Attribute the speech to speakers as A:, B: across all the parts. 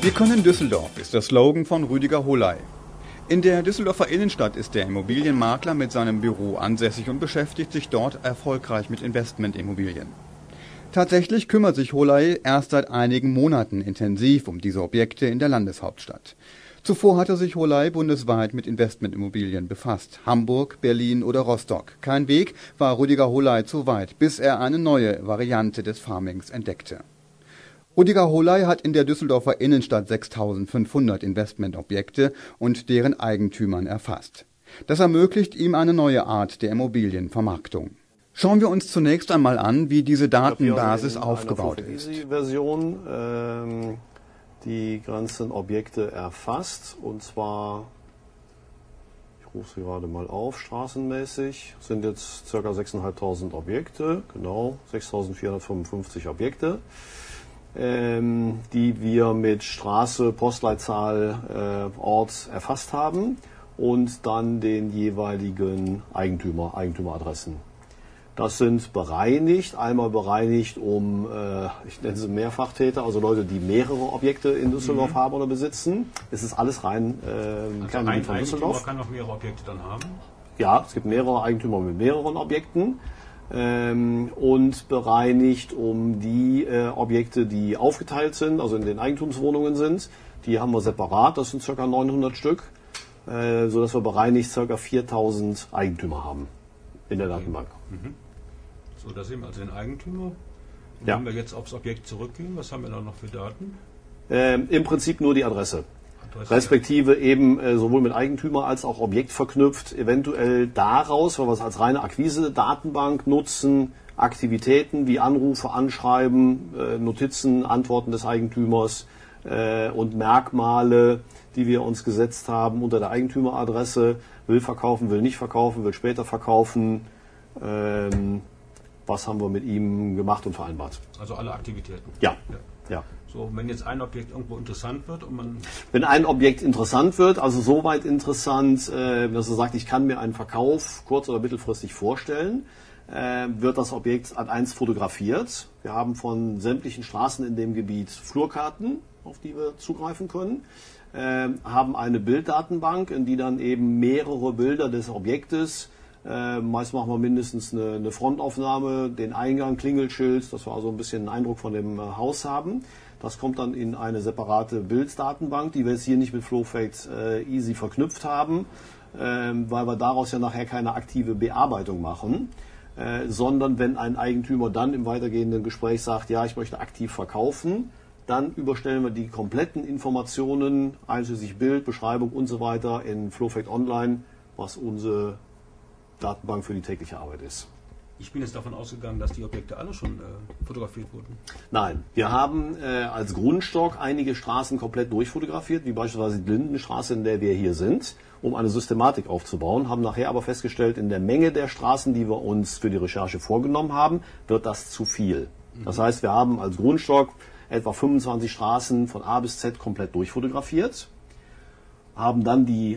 A: Wir können Düsseldorf ist der Slogan von Rüdiger Holey. In der Düsseldorfer Innenstadt ist der Immobilienmakler mit seinem Büro ansässig und beschäftigt sich dort erfolgreich mit Investmentimmobilien. Tatsächlich kümmert sich Holey erst seit einigen Monaten intensiv um diese Objekte in der Landeshauptstadt. Zuvor hatte sich Holey bundesweit mit Investmentimmobilien befasst. Hamburg, Berlin oder Rostock. Kein Weg war Rüdiger Holey zu weit, bis er eine neue Variante des Farmings entdeckte. Rüdiger Holey hat in der Düsseldorfer Innenstadt 6.500 Investmentobjekte und deren Eigentümern erfasst. Das ermöglicht ihm eine neue Art der Immobilienvermarktung. Schauen wir uns zunächst einmal an, wie diese Datenbasis aufgebaut ist.
B: Version die ganzen Objekte erfasst, und zwar, ich rufe sie gerade mal auf, straßenmäßig sind jetzt ca. 6.500 Objekte, genau 6.455 Objekte, die wir mit Straße, Postleitzahl, Ort erfasst haben und dann den jeweiligen Eigentümeradressen. Das sind bereinigt, einmal bereinigt um, ich nenne sie Mehrfachtäter, also Leute, die mehrere Objekte in Düsseldorf haben oder besitzen. Es ist alles rein
C: Kerngebiet von Düsseldorf. Eigentümer kann auch mehrere Objekte dann haben?
B: Ja, es gibt mehrere Eigentümer mit mehreren Objekten. Und bereinigt um die Objekte, die aufgeteilt sind, also in den Eigentumswohnungen sind. Die haben wir separat, das sind ca. 900 Stück, sodass wir bereinigt ca. 4.000 Eigentümer haben in der Datenbank.
C: Mhm. So, da sehen wir also den Eigentümer. Und
B: ja.
C: Wenn wir jetzt aufs Objekt zurückgehen, was haben wir da noch für Daten?
B: Im Prinzip nur die Adresse. Respektive eben sowohl mit Eigentümer als auch Objekt verknüpft, eventuell daraus, weil wir es als reine Akquise-Datenbank nutzen, Aktivitäten wie Anrufe, Anschreiben, Notizen, Antworten des Eigentümers und Merkmale, die wir uns gesetzt haben unter der Eigentümeradresse, will verkaufen, will nicht verkaufen, will später verkaufen, was haben wir mit ihm gemacht und vereinbart.
C: Also alle Aktivitäten?
B: Ja. Ja.
C: So, wenn jetzt ein Objekt irgendwo interessant wird und man...
B: Wenn ein Objekt interessant wird, also soweit interessant, dass er sagt, ich kann mir einen Verkauf kurz- oder mittelfristig vorstellen, wird das Objekt ad 1 fotografiert. Wir haben von sämtlichen Straßen in dem Gebiet Flurkarten, auf die wir zugreifen können, haben eine Bilddatenbank, in die dann eben mehrere Bilder des Objektes, meist machen wir mindestens eine Frontaufnahme, den Eingang, Klingelschild, dass wir also ein bisschen einen Eindruck von dem Haus haben. Das kommt dann in eine separate Bilddatenbank, die wir jetzt hier nicht mit Flowfact easy verknüpft haben, weil wir daraus ja nachher keine aktive Bearbeitung machen, sondern wenn ein Eigentümer dann im weitergehenden Gespräch sagt, ja, ich möchte aktiv verkaufen, dann überstellen wir die kompletten Informationen, einschließlich Bild, Beschreibung und so weiter in Flowfact Online, was unsere Datenbank für die tägliche Arbeit ist.
C: Ich bin jetzt davon ausgegangen, dass die Objekte alle schon fotografiert wurden.
B: Nein, wir haben als Grundstock einige Straßen komplett durchfotografiert, wie beispielsweise die Lindenstraße, in der wir hier sind, um eine Systematik aufzubauen, haben nachher aber festgestellt, in der Menge der Straßen, die wir uns für die Recherche vorgenommen haben, wird das zu viel. Das heißt, wir haben als Grundstock etwa 25 Straßen von A bis Z komplett durchfotografiert, haben dann die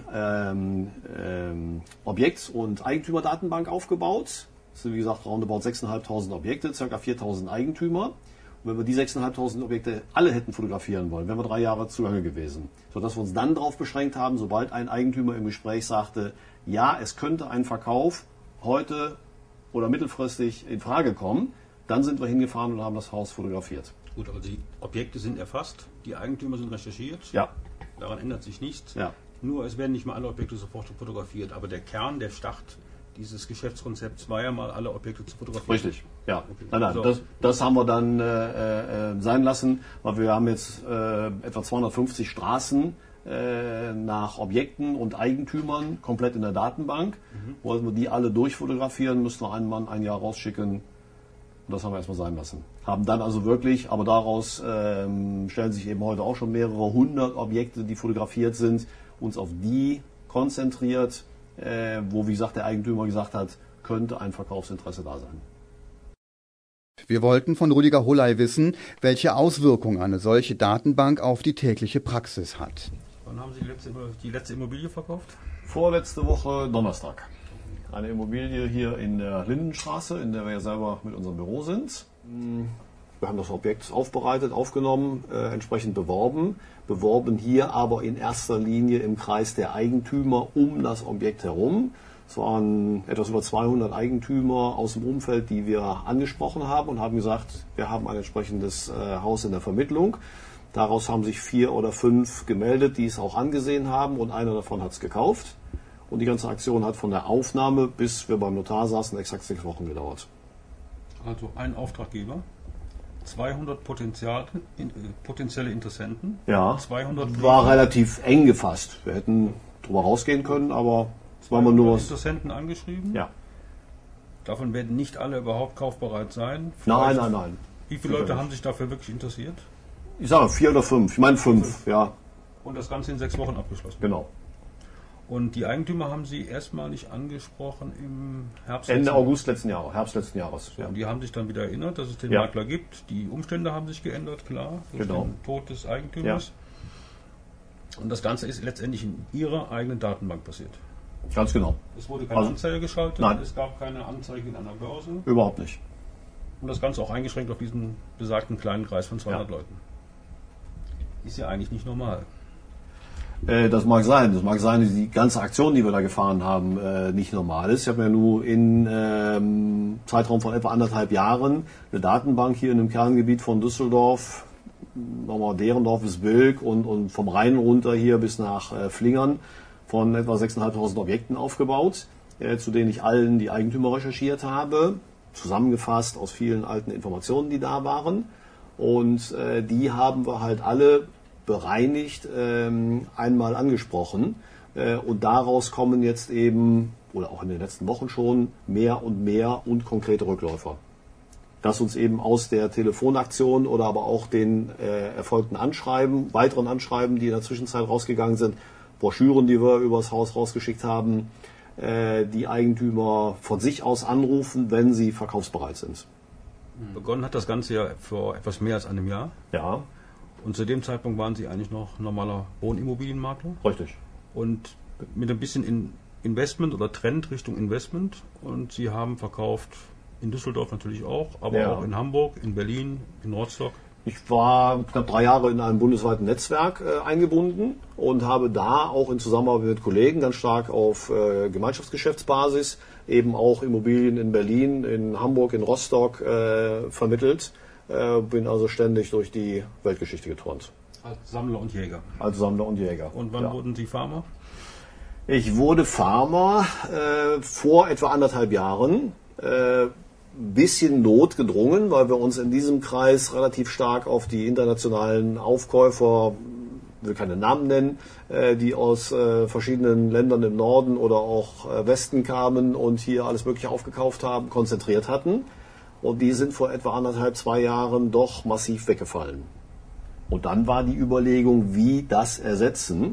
B: Objekt- und Eigentümerdatenbank aufgebaut. Das sind wie gesagt roundabout 6.500 Objekte, ca. 4.000 Eigentümer. Und wenn wir die 6.500 Objekte alle hätten fotografieren wollen, wären wir 3 Jahre zugange gewesen. Sodass wir uns dann darauf beschränkt haben, sobald ein Eigentümer im Gespräch sagte, ja, es könnte ein Verkauf heute oder mittelfristig in Frage kommen, dann sind wir hingefahren und haben das Haus fotografiert.
C: Gut, aber die Objekte sind erfasst, die Eigentümer sind recherchiert.
B: Ja.
C: Daran ändert sich nichts.
B: Ja.
C: Nur es werden nicht mal alle Objekte sofort fotografiert, aber der Kern, der Start dieses Geschäftskonzepts war ja mal, alle Objekte zu fotografieren.
B: Richtig, ja.
C: Okay.
B: Nein,
C: Also,
B: das haben wir dann sein lassen, weil wir haben jetzt etwa 250 Straßen nach Objekten und Eigentümern komplett in der Datenbank. Wollten wir die alle durchfotografieren, müssten wir einen Mann ein Jahr rausschicken. Und das haben wir erstmal sein lassen. Haben dann also wirklich, aber daraus stellen sich eben heute auch schon mehrere 100 Objekte, die fotografiert sind, uns auf die konzentriert, wo, wie gesagt, der Eigentümer gesagt hat, könnte ein Verkaufsinteresse da sein.
A: Wir wollten von Rüdiger Holey wissen, welche Auswirkungen eine solche Datenbank auf die tägliche Praxis hat.
C: Wann haben Sie die letzte Immobilie verkauft?
B: Vorletzte Woche Donnerstag. Eine Immobilie hier in der Lindenstraße, in der wir ja selber mit unserem Büro sind. Wir haben das Objekt aufbereitet, aufgenommen, entsprechend beworben hier aber in erster Linie im Kreis der Eigentümer um das Objekt herum. Es waren etwas über 200 Eigentümer aus dem Umfeld, die wir angesprochen haben und haben gesagt, wir haben ein entsprechendes Haus in der Vermittlung. Daraus haben sich 4 oder 5 gemeldet, die es auch angesehen haben und einer davon hat es gekauft. Und die ganze Aktion hat von der Aufnahme bis wir beim Notar saßen exakt 6 Wochen gedauert.
C: Also ein Auftraggeber, 200 potenzielle Interessenten.
B: Ja,
C: 200
B: war relativ eng gefasst. Wir hätten drüber rausgehen können, aber es war mal nur was.
C: Interessenten angeschrieben.
B: Ja.
C: Davon werden nicht alle überhaupt kaufbereit sein.
B: Nein.
C: Wie viele Leute haben sich dafür wirklich interessiert?
B: Ich sage 4 oder 5. Ich meine 5, ja.
C: Und das Ganze in 6 Wochen abgeschlossen.
B: Genau.
C: Und die Eigentümer haben Sie erstmalig angesprochen im Herbst.
B: Ende August letzten Jahres, Herbst letzten Jahres. Ja.
C: Und die haben sich dann wieder erinnert, dass es den
B: Ja.
C: Makler gibt. Die Umstände haben sich geändert, klar, durch
B: Genau.
C: den Tod des Eigentümers. Und das Ganze ist letztendlich in Ihrer eigenen Datenbank passiert.
B: Ganz genau.
C: Es wurde keine
B: Also-
C: Anzeige geschaltet,
B: Nein.
C: es gab keine Anzeige in einer Börse.
B: Überhaupt nicht.
C: Und das Ganze auch eingeschränkt auf diesen besagten kleinen Kreis von 200
B: Ja.
C: Leuten. Ist ja eigentlich nicht normal.
B: Das mag sein. Das mag sein, dass die ganze Aktion, die wir da gefahren haben, nicht normal ist. Ich habe ja nur in Zeitraum von etwa 1,5 Jahren eine Datenbank hier in dem Kerngebiet von Düsseldorf, nochmal Derendorf bis Bilk und vom Rhein runter hier bis nach Flingern von etwa 6.500 Objekten aufgebaut, zu denen ich allen die Eigentümer recherchiert habe, zusammengefasst aus vielen alten Informationen, die da waren. Und die haben wir halt alle bereinigt einmal angesprochen. Und daraus kommen jetzt eben, oder auch in den letzten Wochen schon, mehr und konkrete Rückläufer. Dass uns eben aus der Telefonaktion oder aber auch den erfolgten Anschreiben, weiteren Anschreiben, die in der Zwischenzeit rausgegangen sind, Broschüren, die wir übers Haus rausgeschickt haben, die Eigentümer von sich aus anrufen, wenn sie verkaufsbereit sind.
C: Begonnen hat das Ganze ja vor etwas mehr als einem Jahr.
B: Ja,
C: Und zu dem Zeitpunkt waren Sie eigentlich noch normaler Wohnimmobilienmakler.
B: richtig.
C: Und mit ein bisschen Investment oder Trend Richtung Investment. Und Sie haben verkauft in Düsseldorf natürlich auch, aber
B: Ja.
C: auch in Hamburg, in Berlin, in Rostock.
B: Ich war knapp 3 Jahre in einem bundesweiten Netzwerk eingebunden und habe da auch in Zusammenarbeit mit Kollegen ganz stark auf Gemeinschaftsgeschäftsbasis eben auch Immobilien in Berlin, in Hamburg, in Rostock vermittelt. Bin also ständig durch die Weltgeschichte geturnt.
C: Als Sammler und Jäger.
B: Als Sammler und Jäger.
C: Und wann
B: Ja.
C: wurden Sie Farmer?
B: Ich wurde Farmer vor etwa 1,5 Jahren. Bisschen notgedrungen, weil wir uns in diesem Kreis relativ stark auf die internationalen Aufkäufer, will keine Namen nennen, die aus verschiedenen Ländern im Norden oder auch Westen kamen und hier alles Mögliche aufgekauft haben, konzentriert hatten. Und die sind vor etwa 1,5, 2 Jahren doch massiv weggefallen. Und dann war die Überlegung, wie das ersetzen.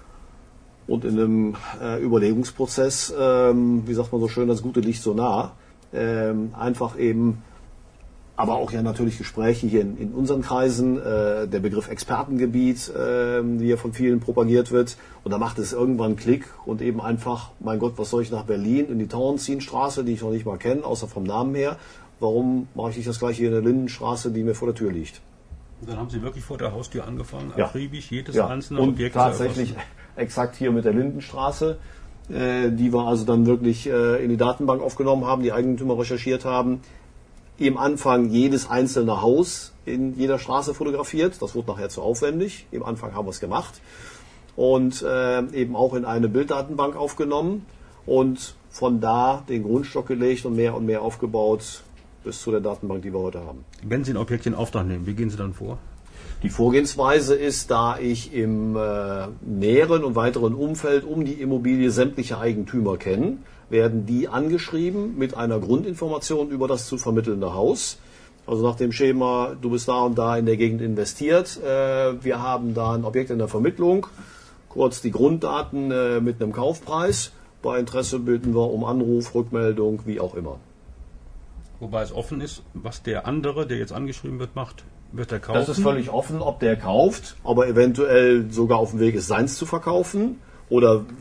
B: Und in einem Überlegungsprozess, wie sagt man so schön, das gute Licht so nah, einfach eben, aber auch ja natürlich Gespräche hier in unseren Kreisen, der Begriff Expertengebiet, wie ja von vielen propagiert wird. Und da macht es irgendwann einen Klick und eben einfach, mein Gott, was soll ich nach Berlin in die Tauentzienstraße, die ich noch nicht mal kenne, außer vom Namen her. Warum mache ich nicht das gleiche hier in der Lindenstraße, die mir vor der Tür liegt?
C: Und dann haben Sie wirklich vor der Haustür angefangen,
B: Ja.
C: akribisch jedes
B: Ja,
C: einzelne
B: und
C: Objekt
B: tatsächlich
C: zu erfassen.
B: exakt hier mit der Lindenstraße, die wir also dann wirklich in die Datenbank aufgenommen haben, die Eigentümer recherchiert haben. Im Anfang jedes einzelne Haus in jeder Straße fotografiert. Das wurde nachher zu aufwendig. Im Anfang haben wir es gemacht. Und eben auch in eine Bilddatenbank aufgenommen und von da den Grundstock gelegt und mehr aufgebaut bis zu der Datenbank, die wir heute haben.
C: Wenn Sie ein Objekt in Auftrag nehmen, wie gehen Sie dann vor?
B: Die Vorgehensweise ist, da ich im näheren und weiteren Umfeld um die Immobilie sämtliche Eigentümer kenne, werden die angeschrieben mit einer Grundinformation über das zu vermittelnde Haus. Also nach dem Schema, du bist da und da in der Gegend investiert, wir haben da ein Objekt in der Vermittlung, kurz die Grunddaten mit einem Kaufpreis. Bei Interesse bitten wir um Anruf, Rückmeldung, wie auch immer.
C: Wobei es offen ist, was der andere, der jetzt angeschrieben wird, macht. Wird er kaufen?
B: Das ist völlig offen, ob der kauft, ob er eventuell sogar auf dem Weg ist, seins zu verkaufen oder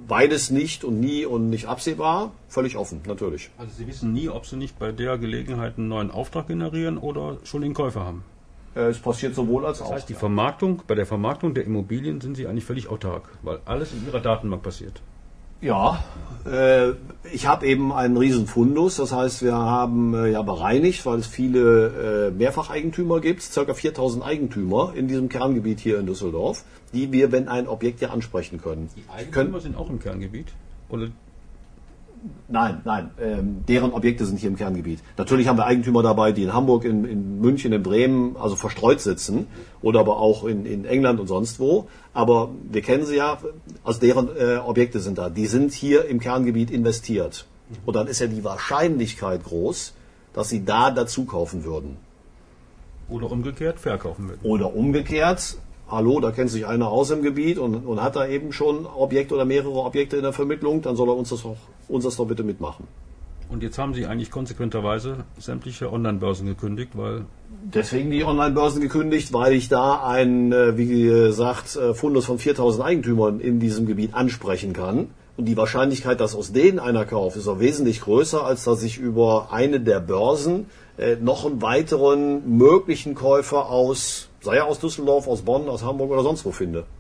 B: beides nicht und nie und nicht absehbar, völlig offen, natürlich.
C: Also Sie wissen nie, ob Sie nicht bei der Gelegenheit einen neuen Auftrag generieren oder schon den Käufer haben.
B: Es passiert sowohl als auch.
C: Das heißt, bei der Vermarktung der Immobilien sind Sie eigentlich völlig autark, weil alles in Ihrer Datenbank passiert.
B: Ja, ich habe eben einen riesen Fundus, das heißt, wir haben bereinigt, weil es viele Mehrfacheigentümer gibt, ca. 4000 Eigentümer in diesem Kerngebiet hier in Düsseldorf, die wir, wenn ein Objekt hier ansprechen können.
C: Die Eigentümer sind auch im Kerngebiet? Oder?
B: Nein, deren Objekte sind hier im Kerngebiet. Natürlich haben wir Eigentümer dabei, die in Hamburg, in München, in Bremen, also verstreut sitzen oder aber auch in England und sonst wo. Aber wir kennen sie ja, also deren Objekte sind da. Die sind hier im Kerngebiet investiert. Und dann ist ja die Wahrscheinlichkeit groß, dass sie da dazu kaufen würden.
C: Oder umgekehrt verkaufen würden.
B: Oder umgekehrt. Hallo, da kennt sich einer aus im Gebiet und hat da eben schon Objekte oder mehrere Objekte in der Vermittlung, dann soll er uns das doch bitte mitmachen.
C: Und jetzt haben Sie eigentlich konsequenterweise sämtliche Online-Börsen gekündigt, weil...
B: Deswegen die Online-Börsen gekündigt, weil ich da einen, wie gesagt, Fundus von 4000 Eigentümern in diesem Gebiet ansprechen kann. Und die Wahrscheinlichkeit, dass aus denen einer kauft, ist auch wesentlich größer, als dass ich über eine der Börsen noch einen weiteren möglichen Käufer sei er aus Düsseldorf, aus Bonn, aus Hamburg oder sonst wo finde.